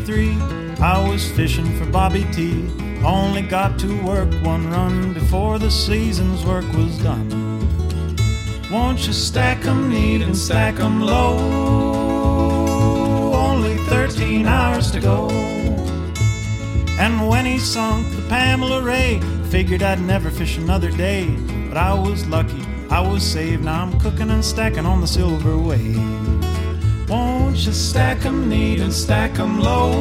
3, I was fishing for Bobby T. Only got to work one run before the season's work was done. Won't you stack 'em neat and stack 'em low? Only 13 hours to go. And when he sunk the Pamela Ray, figured I'd never fish another day. But I was lucky, I was saved. Now I'm cooking and stacking on the Silver Wave. Won't you stack 'em neat and stack 'em low?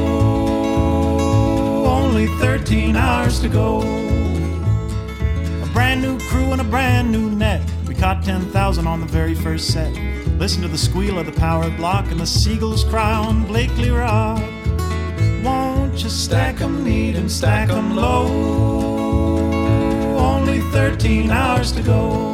Only 13 hours to go. A brand new crew and a brand new net. We caught 10,000 on the very first set. Listen to the squeal of the power block and the seagulls cry on Blakely Rock. Won't you stack 'em neat and stack 'em low? Only 13 hours to go.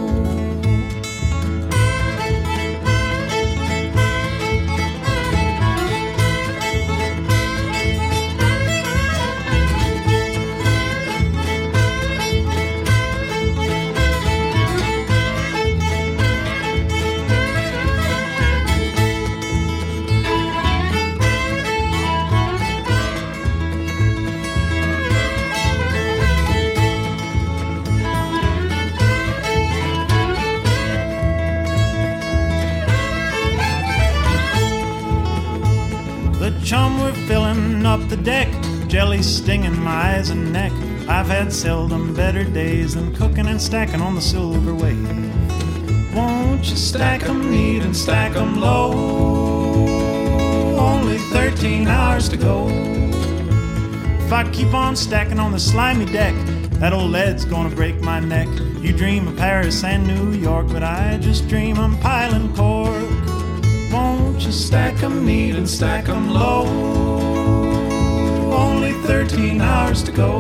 Chum, we're filling up the deck, jelly stinging my eyes and neck. I've had seldom better days than cooking and stacking on the Silver Wave. Won't you stack 'em neat and stack 'em low? Only 13 hours to go. If I keep on stacking on the slimy deck, that old lead's gonna break my neck. You dream of Paris and New York, but I just dream I'm piling cork. Won't you stack 'em neat and stack 'em low? Only 13 hours to go.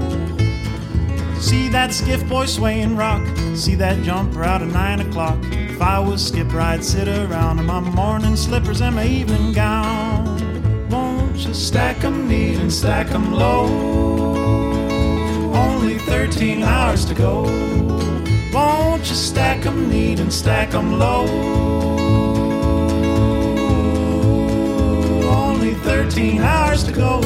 See that skiff boy swaying rock, see that jumper out at 9 o'clock. If I was skipper, I'd sit around in my morning slippers and my evening gown. Won't you stack 'em neat and stack 'em low? Only 13 hours to go. Won't you stack 'em neat and stack 'em low? 13 hours to go.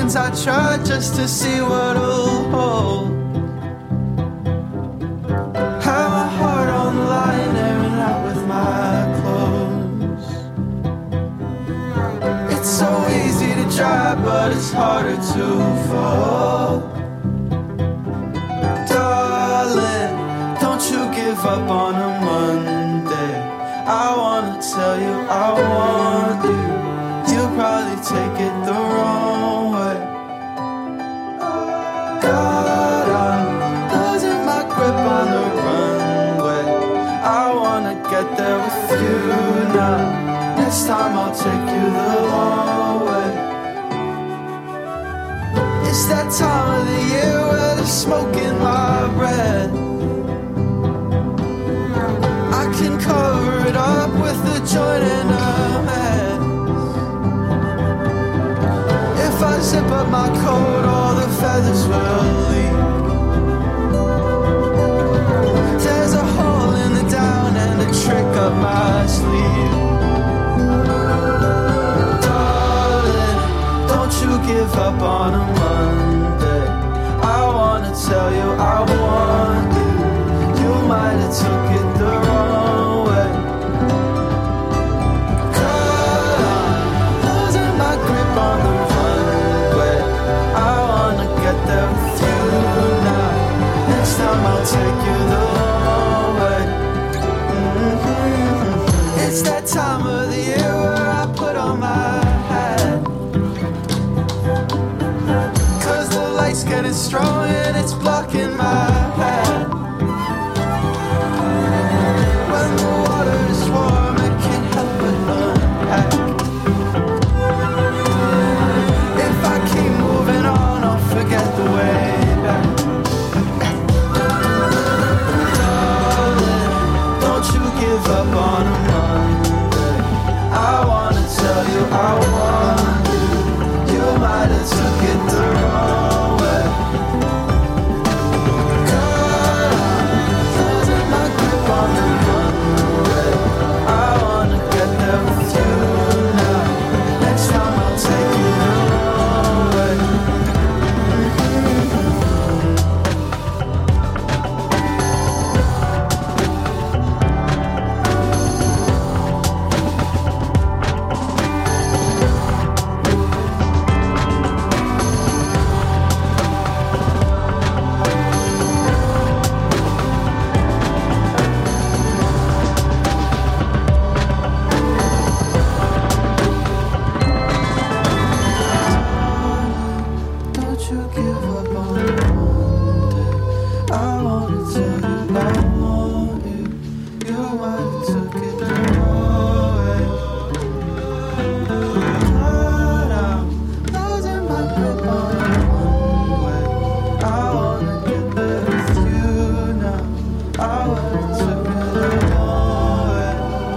times I tried just to see what it'll hold. Have my heart on the line, airing out with my clothes. It's so easy to try, but it's harder to fall. Darling, don't you give up on a Monday. I wanna tell you I want you. You'll probably take it the wrong way. God, I'm losing my grip on the runway. I wanna get there with you now. Next time I'll take you the long way. It's that time of the year where there's smoke in my breath. I can cover it up with a joint and a mess. If I zip up my coat, all the feathers will leak. There's a hole in the down and a trick up my sleeve. Darling, don't you give up on a Monday. I wanna tell you I want you. You might have took it the wrong way. God, I'm losing my grip on the runway. I wanna get there with you now. Next time I'll take you the long way. It's that time of the year where I put on my hat. 'Cause the light's getting strong and it's blocking my path. When the water is warm, I can't help but unpack. If I keep moving on, I'll forget the way back. Darling, don't you give up on a Monday. I wanna tell you I want you. You might have took it the wrong way. God, I'm losing my grip on the runway. I wanna get there with you now. Next time I'll take you the long way. Don't you give up on me one day. I wanna tell you I want you. You might have took it the wrong way. God, I'm losing my grip on the one way. I wanna get there with you now. I would've took it the wrong way.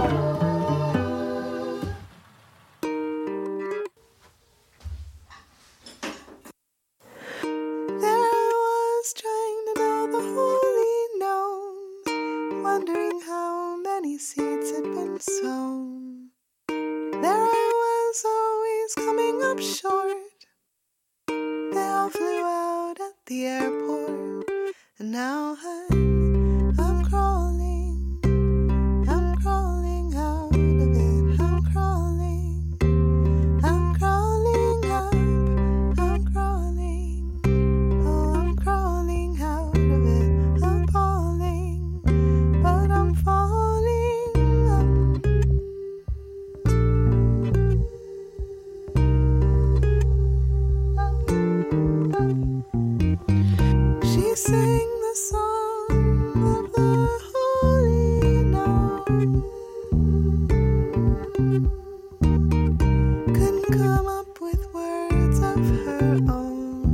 There I was trying to know the holy known, wondering how many seeds had been sown. There I was always coming up short. They all flew out at the airport, and now I'm crawling out of it. I'm crawling up, I'm crawling. Oh, I'm crawling out of it, I'm falling, but I'm falling up. She sang the song of the holy known. Couldn't come up with words of her own.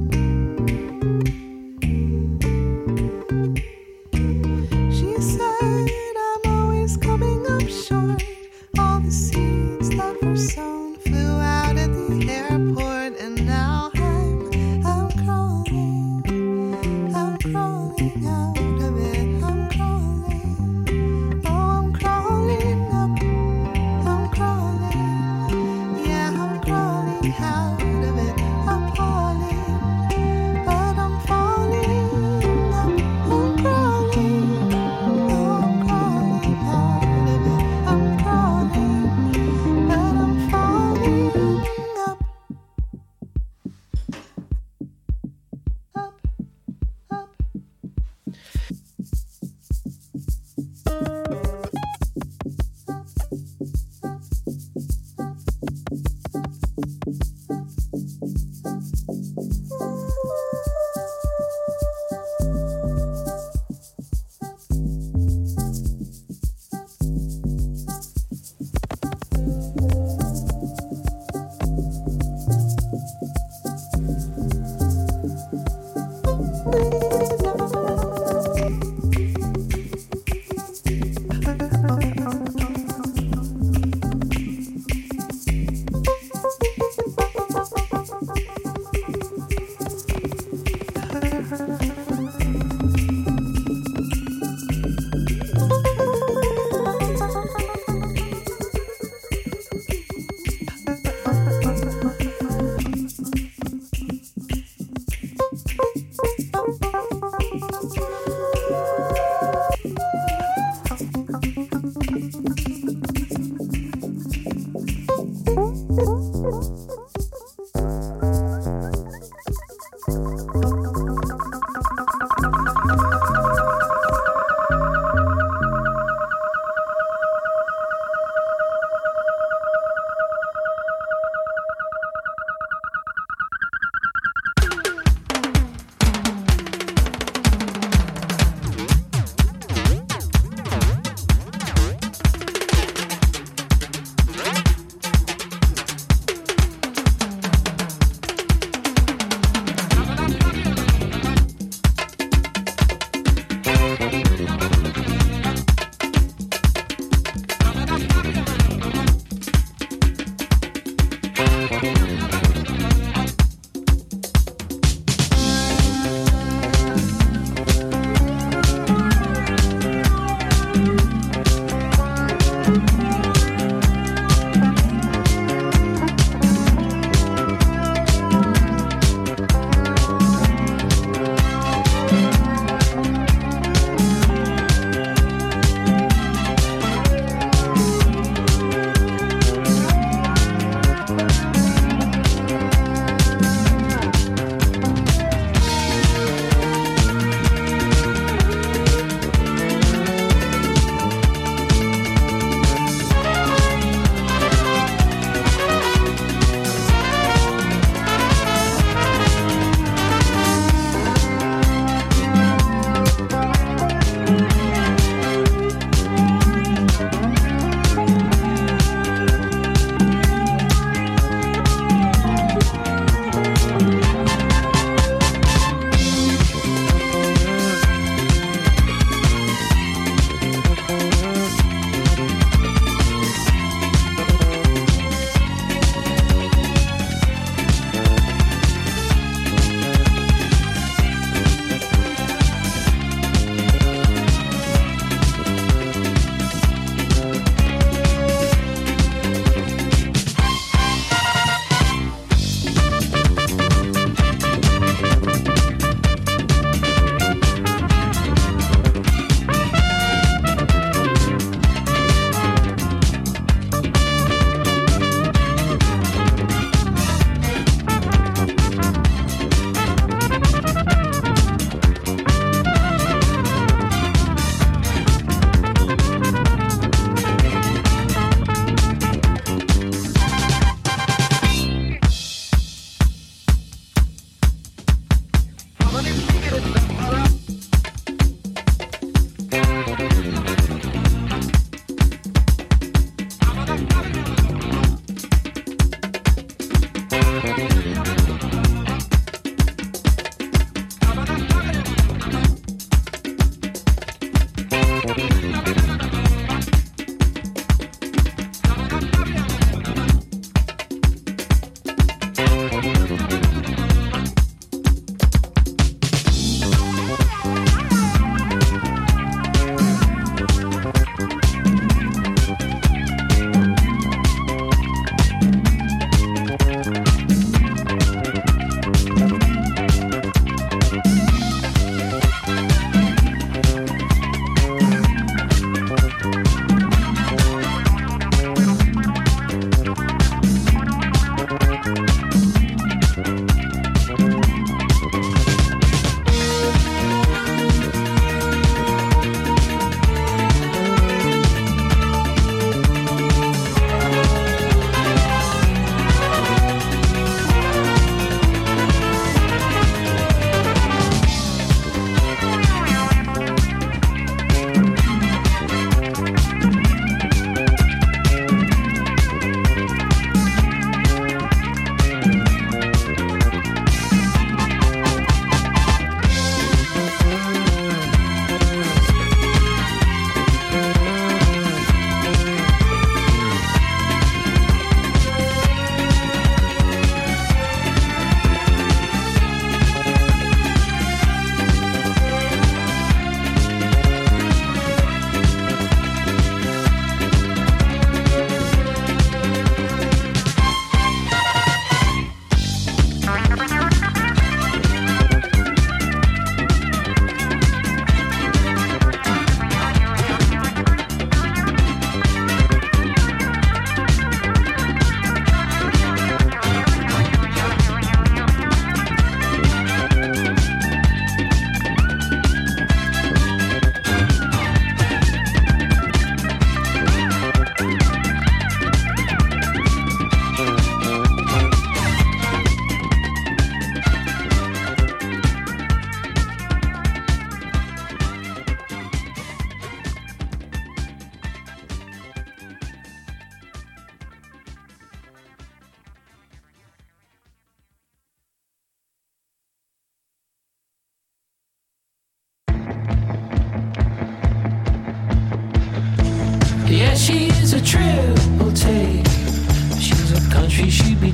She said, I'm always coming up short. All the seeds that were sown flew out at the airport, and now I'm crawling out of it. I'm crawling. Oh, I'm crawling up. I'm crawling. Yeah, I'm crawling out of it. I'm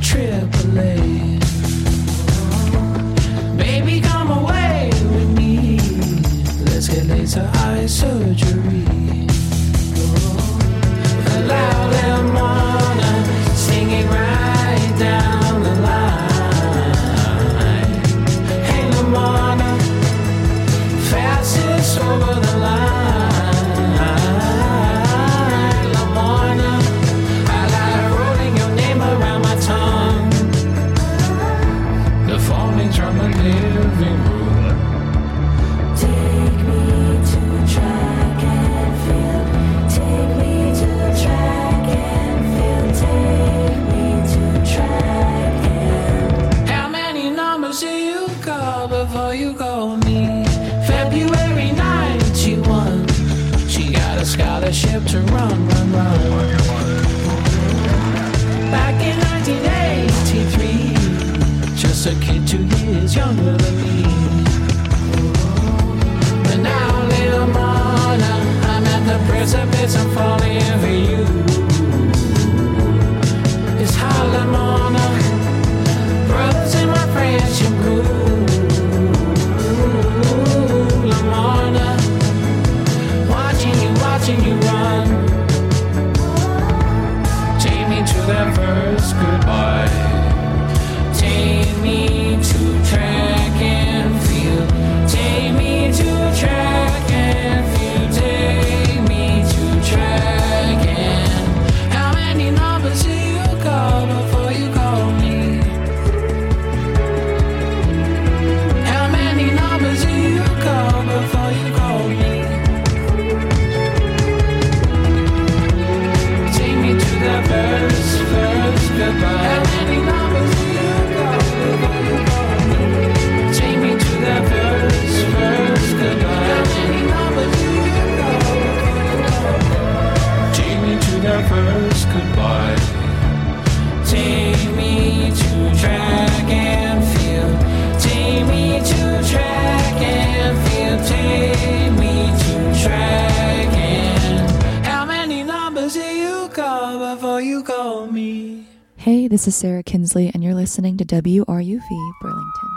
AAA. Baby, come away with me. Let's get laser eye surgery. Allow them wanna sing it right down the line. Hey, Lamona, fastest over the line. Lamona, I like rolling your name around my tongue. The phoning's from the living room. Take me to track and field. Take me to track and field. Take me to track and. How many numbers do you call before you call me? February 91. She got a scholarship to run. Back in 1983, just a kid 2 years younger than me. But now, little Mona, I'm at the precipice, I'm falling for you. It's Harlem, Mona, brothers in my friendship group. Lamona, watching you run. Take me to that first goodbye. Take me to track and field. Take me to track and field. Take me to track and. How many numbers do you call before you call me? How many numbers do you call before you call me? Take me to the first goodbye. How many numbers do you call before you call me? Take me to the first goodbye. How many numbers do you call before you call me? Take me to the first goodbye. Take me to track and field. Take me to track and field. Take me to track and. How many numbers do you call before you call me? Hey, this is Sarah Kinsley, and you're listening to WRUV Burlington.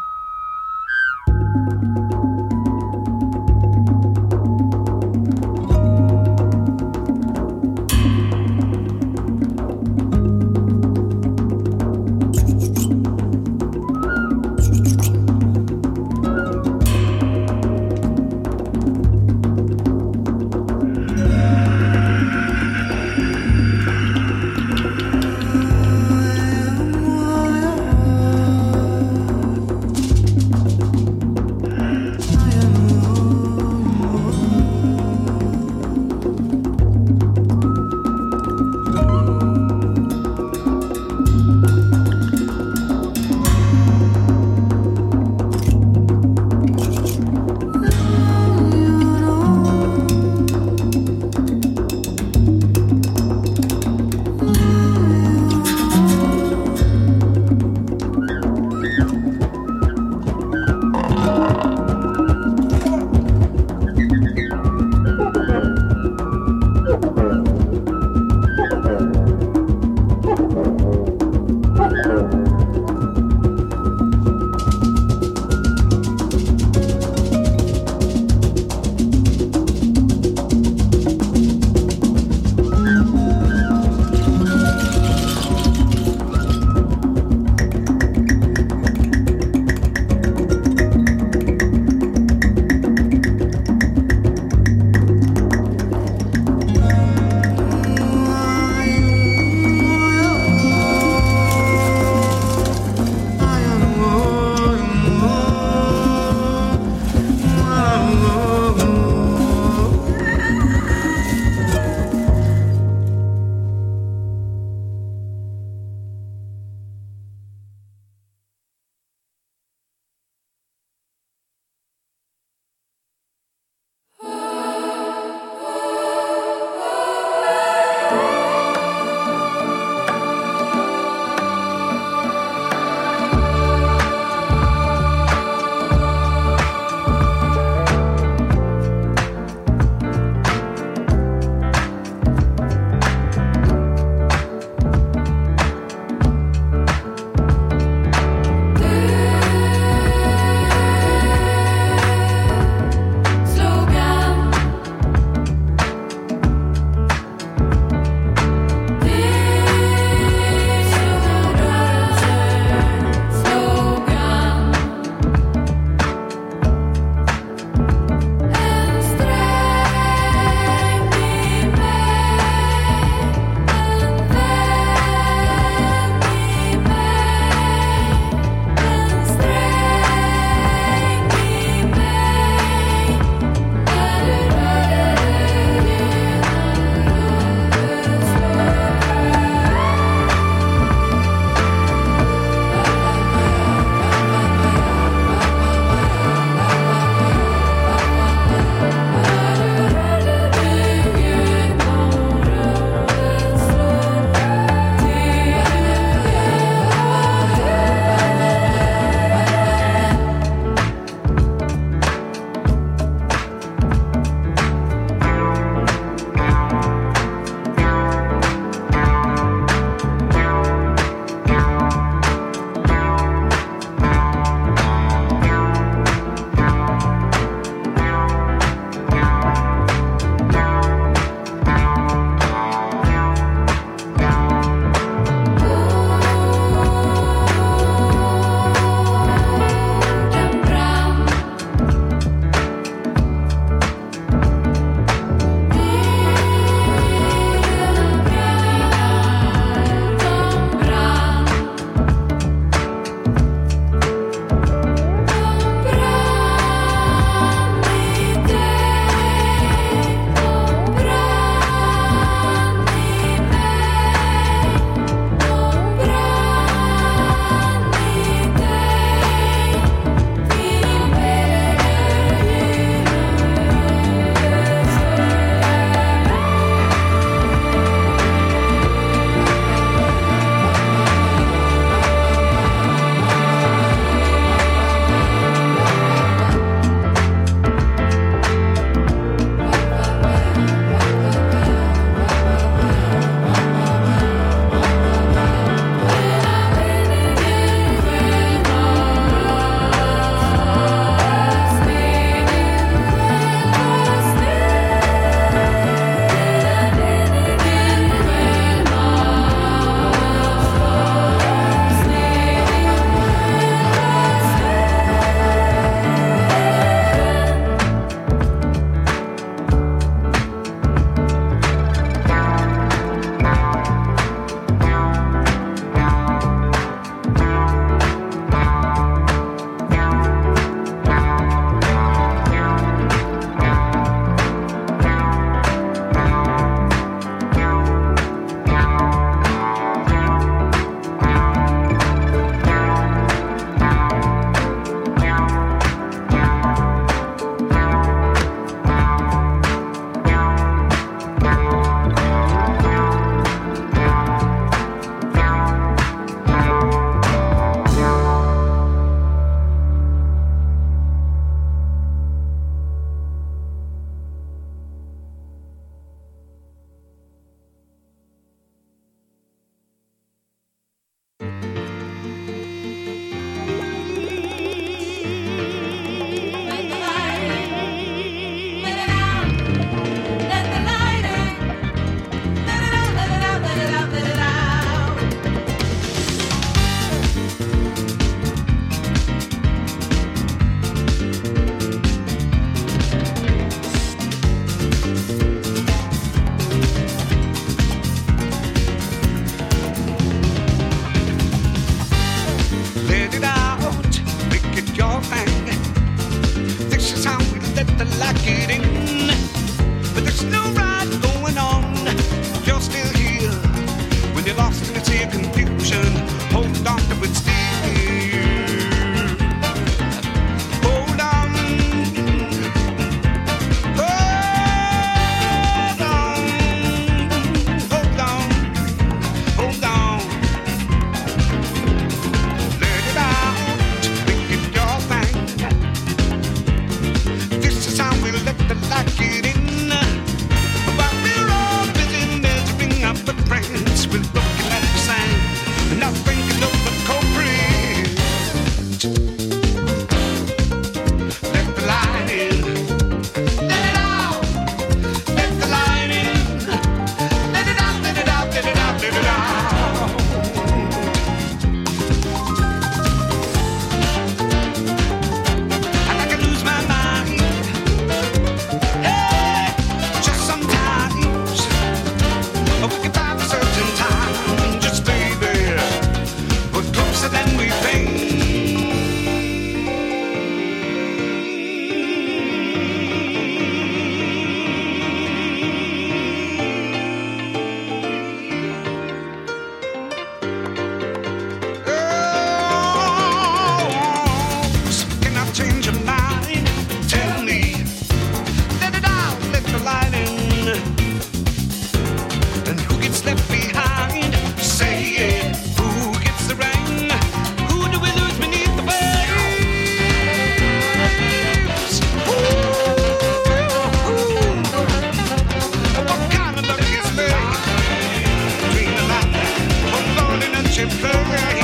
explain.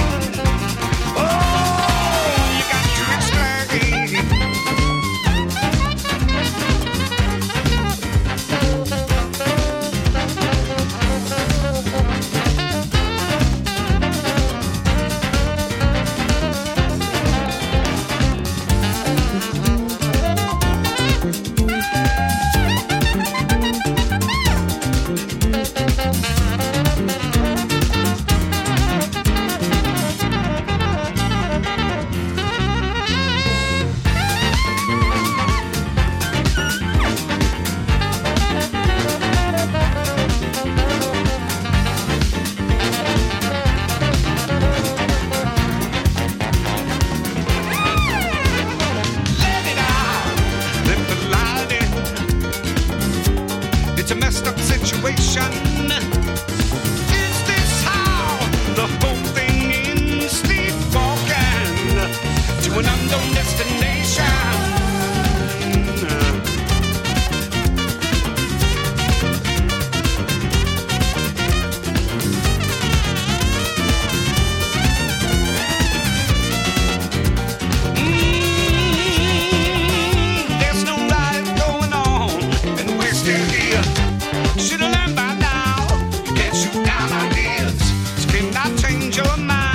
Oh, you got to explain. Let it out, let the light in. It's a messed up situation. Is this how the whole thing ends? Sleepwalking to an unknown destination. There's no life going on, and we're still here. Should have learned by now. You can't shoot down ideas. So can I change your mind?